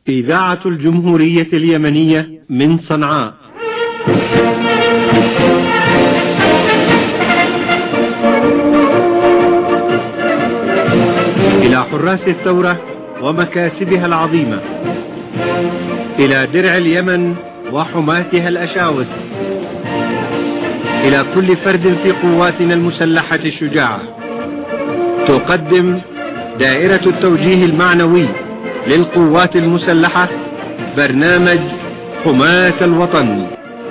إذاعة الجمهورية اليمنية من صنعاء. إلى حراس الثورة ومكاسبها العظيمة، إلى درع اليمن وحماتها الأشاوس، إلى كل فرد في قواتنا المسلحة الشجاعة، تقدم دائرة التوجيه المعنوي للقوات المسلحة برنامج حماة الوطن.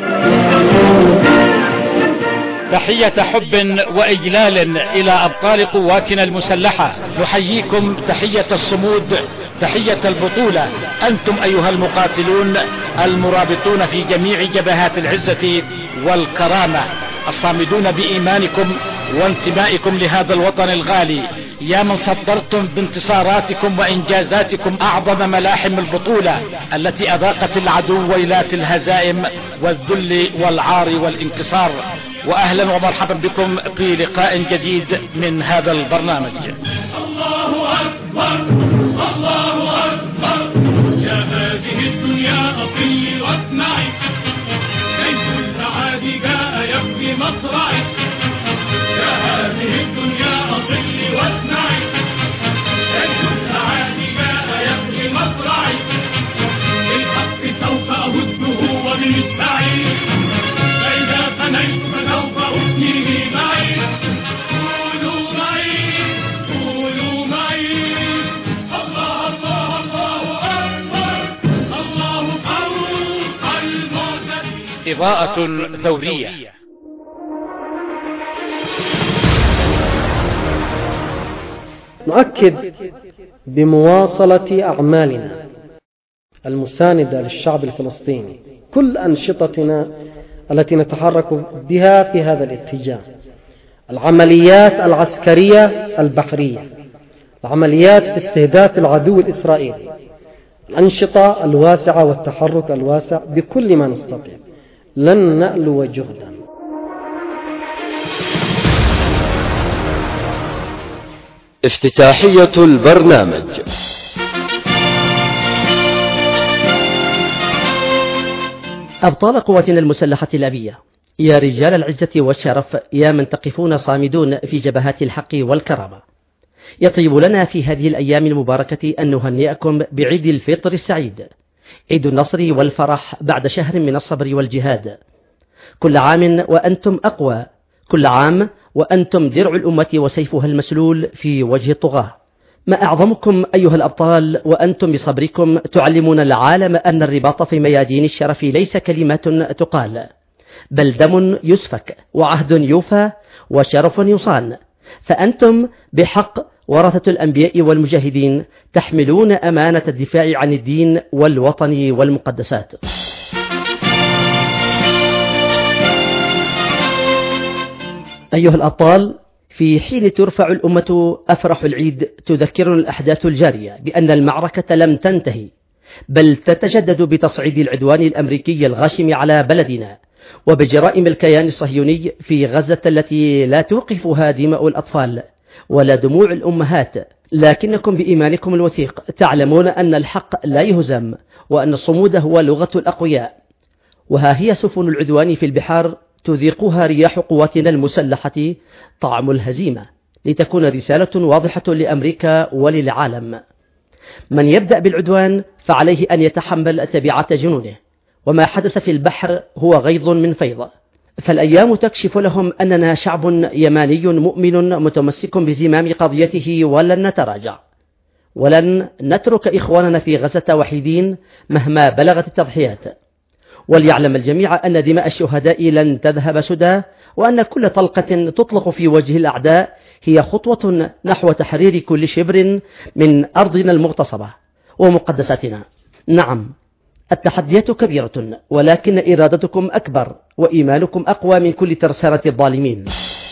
تحية حب وإجلال إلى أبطال قواتنا المسلحة، نحييكم تحية الصمود، تحية البطولة. أنتم أيها المقاتلون المرابطون في جميع جبهات العزة والكرامة، الصامدون بإيمانكم وانتمائكم لهذا الوطن الغالي، يا من صدرتم بانتصاراتكم وإنجازاتكم أعظم ملاحم البطولة التي أذاقت العدو ويلات الهزائم والذل والعار والانكسار. وأهلا ومرحبا بكم في لقاء جديد من هذا البرنامج. الله أكبر الله أكبر، يا هذه الدنيا أطلي واسمعي، كيف السعاد جاء يبكي مصرعي، يا هذه الدنيا أطلي واسمعي، كيف السعاد جاء يبكي مصرعي، بالحق سوف أهده وبالسعي، فإذا فنيت فسوف أثنيه معي، قولوا معي قولوا معي، الله الله الله أكبر، الله فوق المعتدين. إضاءة ثورية. نؤكد بمواصلة أعمالنا المساندة للشعب الفلسطيني كل أنشطتنا التي نتحرك بها في هذا الاتجاه: العمليات العسكرية البحرية، العمليات في استهداف العدو الإسرائيلي، الأنشطة الواسعة والتحرك الواسع بكل ما نستطيع، لن نألو جهدا. افتتاحية البرنامج. أبطال قواتنا المسلحة الأبية، يا رجال العزة والشرف، يا من تقفون صامدون في جبهات الحق والكرامة، يطيب لنا في هذه الأيام المباركة أن نهنئكم بعيد الفطر السعيد، عيد النصر والفرح بعد شهر من الصبر والجهاد. كل عام وأنتم أقوى، كل عام وأنتم درع الأمة وسيفها المسلول في وجه الطغاة. ما أعظمكم أيها الأبطال، وأنتم بصبركم تعلمون العالم أن الرباط في ميادين الشرف ليس كلمات تقال، بل دم يسفك وعهد يوفى وشرف يصان. فأنتم بحق ورثة الأنبياء والمجاهدين، تحملون أمانة الدفاع عن الدين والوطن والمقدسات. أيها الأبطال، في حين ترفع الأمة أفرح العيد تذكرنا الأحداث الجارية بأن المعركة لم تنتهي، بل تتجدد بتصعيد العدوان الأمريكي الغاشم على بلدنا، وبجرائم الكيان الصهيوني في غزة التي لا توقفها دماء الأطفال ولا دموع الأمهات. لكنكم بإيمانكم الوثيق تعلمون أن الحق لا يهزم، وأن الصمود هو لغة الأقوياء. وها هي سفن العدوان في البحار تذيقها رياح قواتنا المسلحة طعم الهزيمة، لتكون رسالة واضحة لأمريكا وللعالم: من يبدأ بالعدوان فعليه أن يتحمل تبعات جنونه، وما حدث في البحر هو غيظ من فيض. فالأيام تكشف لهم أننا شعب يماني مؤمن متمسك بزمام قضيته، ولن نتراجع، ولن نترك إخواننا في غزة وحيدين مهما بلغت التضحيات. وليعلم الجميع أن دماء الشهداء لن تذهب سدى، وأن كل طلقة تطلق في وجه الأعداء هي خطوة نحو تحرير كل شبر من أرضنا المغتصبة ومقدساتنا. نعم، التحديات كبيرة، ولكن إرادتكم أكبر وإيمانكم أقوى من كل ترسانة الظالمين.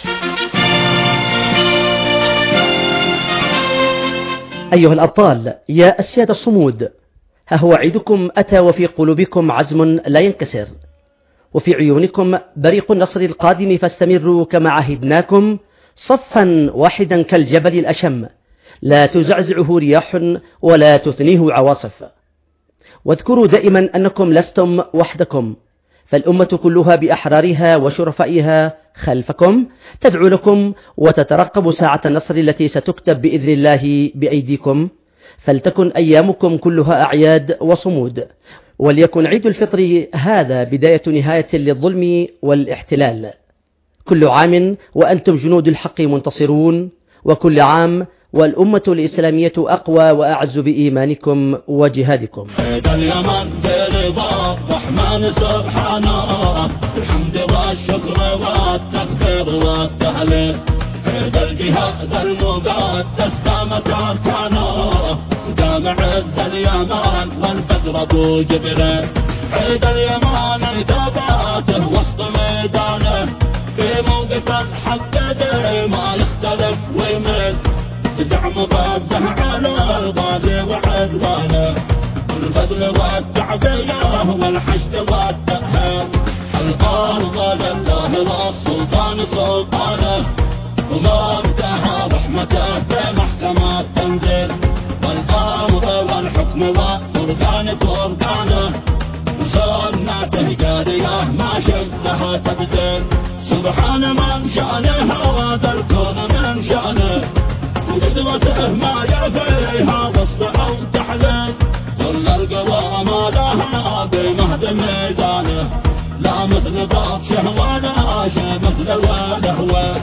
أيها الأبطال، يا السادة الصمود، ها هو عيدكم أتى، وفي قلوبكم عزم لا ينكسر، وفي عيونكم بريق النصر القادم، فاستمروا كما عهدناكم صفا واحدا كالجبل الأشم، لا تزعزعه رياح ولا تثنيه عواصف. واذكروا دائما أنكم لستم وحدكم، فالأمة كلها بأحرارها وشرفائها خلفكم تدعو لكم وتترقب ساعة النصر التي ستكتب بإذن الله بأيديكم. فلتكن أيامكم كلها أعياد وصمود، وليكن عيد الفطر هذا بداية نهاية للظلم والاحتلال. كل عام وأنتم جنود الحق منتصرون، وكل عام والأمة الإسلامية أقوى وأعز بإيمانكم وجهادكم. هذا اليمن برضا الرحمن سبحانه، الحمد والشكر والتكبير والتهليل. هذا الجهاد المقدس قامت أركانه، قام عز اليمن والبدر أبو جبريل. هذا اليمن ثباته وسط ميدانه، في موقف الحق ما يختلف ويميل. دعم ضبه على الغازي وعدوانه، البذل والتعبية والحشد والتأهيل. الأرض لله والسلطان سلطانه، وما انتهى رحمته في محكمة تنزيل. والأمر والحكم والفرقان فرقانه، وسنته جارية ما شبه تبديل. سبحان من شأنه هذا الكون من شأنه، وقدرته ما يفيها وصف أو تحليل. كل القوى ما لها بمهد ميدانه، لا مثل بطشه ولا شيء مثل الوهوة.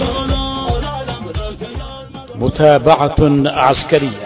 متابعة عسكرية.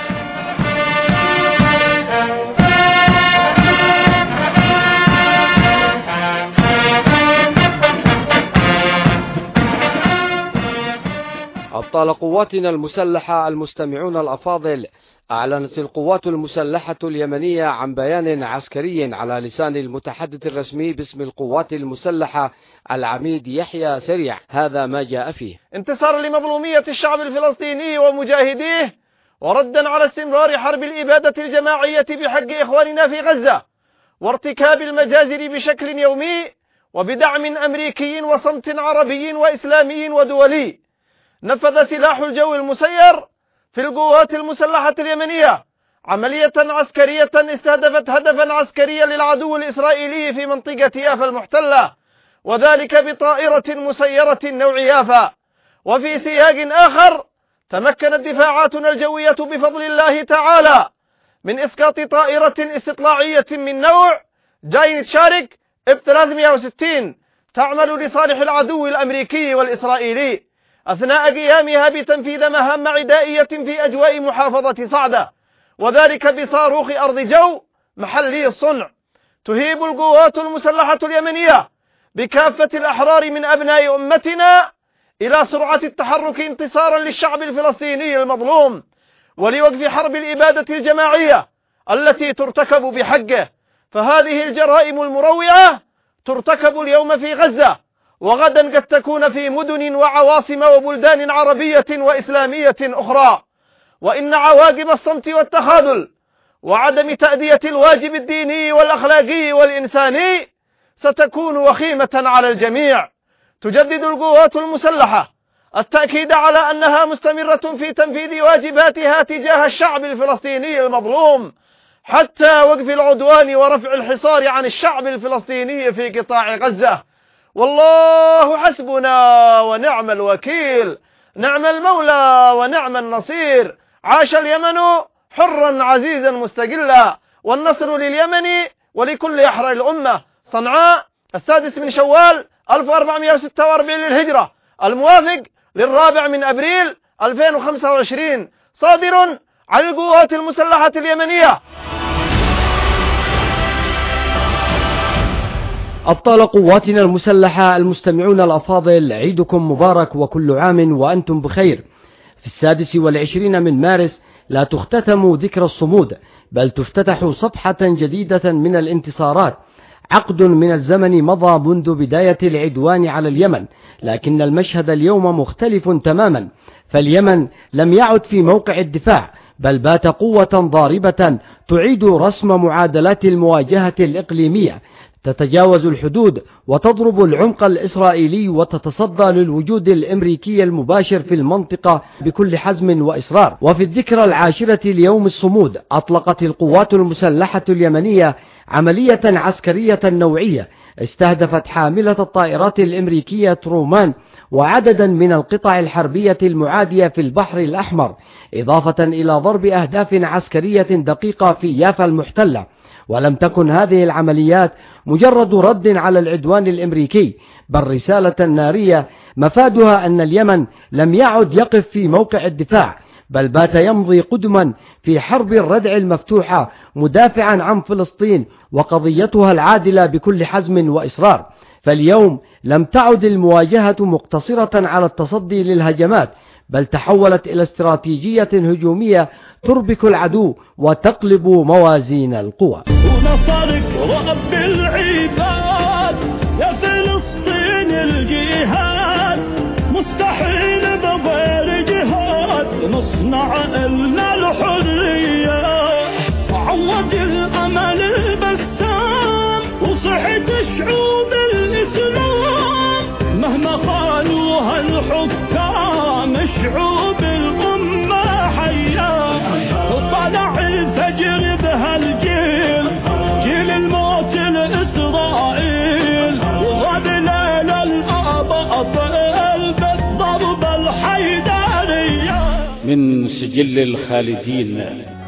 أبطال قواتنا المسلحة المستمعون الأفاضل، أعلنت القوات المسلحة اليمنية عن بيان عسكري على لسان المتحدث الرسمي باسم القوات المسلحة العميد يحيى سريع، هذا ما جاء فيه: انتصار لمظلومية الشعب الفلسطيني ومجاهديه، وردا على استمرار حرب الإبادة الجماعية بحق إخواننا في غزة، وارتكاب المجازر بشكل يومي، وبدعم أمريكي وصمت عربي وإسلامي ودولي. نفذ سلاح الجو المسير في القوات المسلحة اليمنية عملية عسكرية استهدفت هدفا عسكريا للعدو الإسرائيلي في منطقة يافا المحتلة، وذلك بطائرة مسيرة نوع يافا. وفي سياق آخر، تمكنت دفاعاتنا الجوية بفضل الله تعالى من إسقاط طائرة استطلاعية من نوع جاينت شارك F-360 تعمل لصالح العدو الأمريكي والإسرائيلي أثناء قيامها بتنفيذ مهام عدائية في أجواء محافظة صعدة، وذلك بصاروخ أرض جو محلي الصنع. تهيب القوات المسلحة اليمنية بكافة الأحرار من أبناء أمتنا إلى سرعة التحرك انتصارا للشعب الفلسطيني المظلوم، ولوقف حرب الإبادة الجماعية التي ترتكب بحقه. فهذه الجرائم المروعة ترتكب اليوم في غزة، وغدا قد تكون في مدن وعواصم وبلدان عربية وإسلامية أخرى. وإن عواقب الصمت والتخاذل وعدم تأدية الواجب الديني والأخلاقي والإنساني ستكون وخيمة على الجميع. تجدد القوات المسلحة التأكيد على أنها مستمرة في تنفيذ واجباتها تجاه الشعب الفلسطيني المظلوم حتى وقف العدوان ورفع الحصار عن الشعب الفلسطيني في قطاع غزة. والله حسبنا ونعم الوكيل، نعم المولى ونعم النصير. عاش اليمن حرا عزيزا مستقلا، والنصر لليمن ولكل أحرار الأمة. صنعاء 6 من شوال 1446 للهجرة، الموافق 4 أبريل 2025، صادر عن القوات المسلحة اليمنية. أبطال قواتنا المسلحة المستمعون الأفاضل، عيدكم مبارك وكل عام وأنتم بخير. في 26 من مارس لا تختتم ذكرى الصمود، بل تفتتح صفحة جديدة من الانتصارات. عقد من الزمن مضى منذ بداية العدوان على اليمن، لكن المشهد اليوم مختلف تماما. فاليمن لم يعد في موقع الدفاع، بل بات قوة ضاربة تعيد رسم معادلات المواجهة الإقليمية، تتجاوز الحدود وتضرب العمق الإسرائيلي وتتصدى للوجود الأمريكي المباشر في المنطقة بكل حزم وإصرار. وفي الذكرى العاشرة ليوم الصمود أطلقت القوات المسلحة اليمنية عملية عسكرية نوعية استهدفت حاملة الطائرات الأمريكية ترومان وعددا من القطع الحربية المعادية في البحر الأحمر، إضافة إلى ضرب أهداف عسكرية دقيقة في يافا المحتلة. ولم تكن هذه العمليات مجرد رد على العدوان الأمريكي، بل رسالة نارية مفادها أن اليمن لم يعد يقف في موقع الدفاع، بل بات يمضي قدما في حرب الردع المفتوحة مدافعا عن فلسطين وقضيتها العادلة بكل حزم وإصرار. فاليوم لم تعد المواجهة مقتصرة على التصدي للهجمات، بل تحولت إلى استراتيجية هجومية تربك العدو وتقلب موازين القوى. ونصرك رب العباد يا فلسطين الجهاد، مستحيل بغير جهاد نصنع لنا الحرية. عوض الأمل البسام وصحت شعوب الإسلام، مهما قالوها الحكام شعوب الأمة حياة. طلع الفجر بهالجيل جيل الموت الإسرائيل، وغاب ليل الأبطال بالضرب الحيدارية. من سجل الخالدين.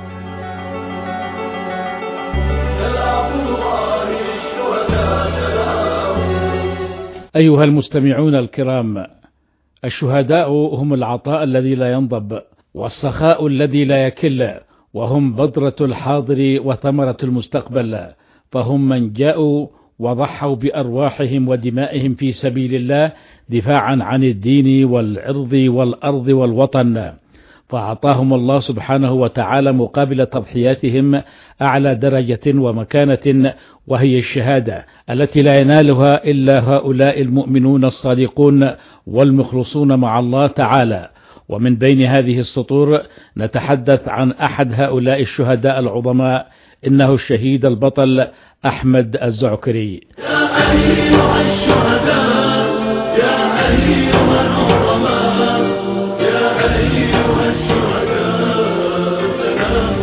أيها المستمعون الكرام، الشهداء هم العطاء الذي لا ينضب والسخاء الذي لا يكل، وهم بذرة الحاضر وثمرة المستقبل، فهم من جاءوا وضحوا بأرواحهم ودمائهم في سبيل الله دفاعا عن الدين والعرض والأرض والوطن، فأعطاهم الله سبحانه وتعالى مقابل تضحياتهم أعلى درجة ومكانة، وهي الشهادة التي لا ينالها إلا هؤلاء المؤمنون الصادقون والمخلصون مع الله تعالى. ومن بين هذه السطور نتحدث عن أحد هؤلاء الشهداء العظماء، إنه الشهيد البطل أحمد الزعكري. يا أيها الشهداء يا أيها العظماء يا أيها الشهداء سلام.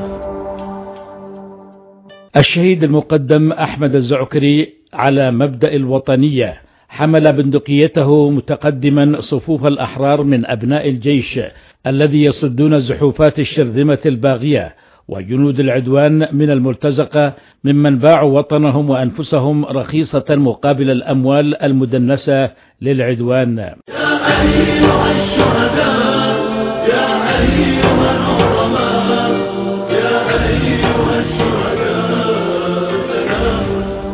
الشهيد المقدم أحمد الزعكري على مبدأ الوطنية حمل بندقيته متقدما صفوف الأحرار من أبناء الجيش الذي يصدون زحوفات الشرذمة الباغية وجنود العدوان من المرتزقة، ممن باعوا وطنهم وأنفسهم رخيصة مقابل الأموال المدنسة للعدوان. يا أيها الشهداء يا أيها العظماء يا أيها الشهداء سلام.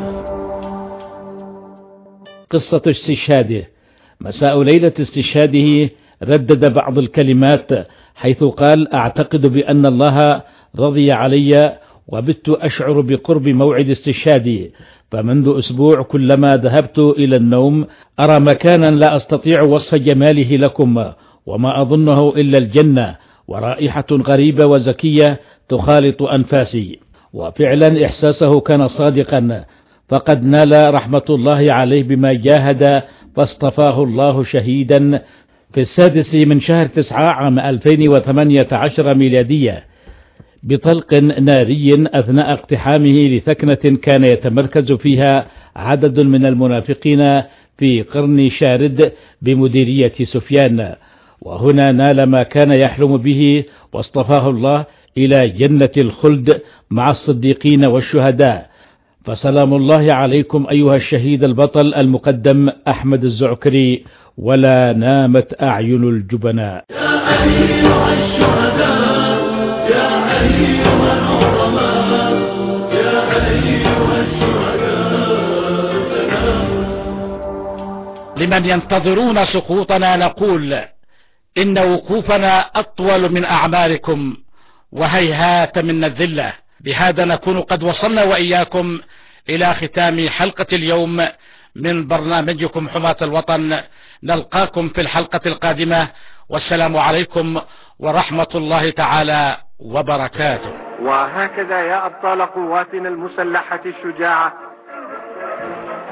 قصة استشهاده. مساء ليلة استشهاده ردد بعض الكلمات حيث قال: أعتقد بأن الله رضي علي وبت أشعر بقرب موعد استشهادي، فمنذ أسبوع كلما ذهبت إلى النوم أرى مكانا لا أستطيع وصف جماله لكم، وما أظنه إلا الجنة، ورائحة غريبة وزكية تخالط أنفاسي. وفعلا إحساسه كان صادقا، فقد نال رحمة الله عليه بما جاهد، فاصطفاه الله شهيدا في 6 من شهر 9 عام 2018 ميلادية بطلق ناري أثناء اقتحامه لثكنة كان يتمركز فيها عدد من المنافقين في قرن شارد بمديرية سفيان، وهنا نال ما كان يحلم به، واصطفاه الله إلى جنة الخلد مع الصديقين والشهداء. فسلام الله عليكم أيها الشهيد البطل المقدم أحمد الزعكري، ولا نامت أعين الجبناء. يا أيها الشهداء يا أيها العظماء يا أيها الشهداء سلام. لمن ينتظرون سقوطنا نقول إن وقوفنا أطول من أعماركم، وهيهات من الذلة. بهذا نكون قد وصلنا وإياكم إلى ختام حلقة اليوم من برنامجكم حماة الوطن. نلقاكم في الحلقة القادمة، والسلام عليكم ورحمة الله تعالى وبركاته. وهكذا يا أبطال قواتنا المسلحة الشجاعة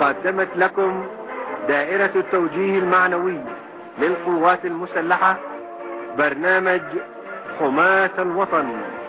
قدمت لكم دائرة التوجيه المعنوي للقوات المسلحة برنامج حماة الوطن.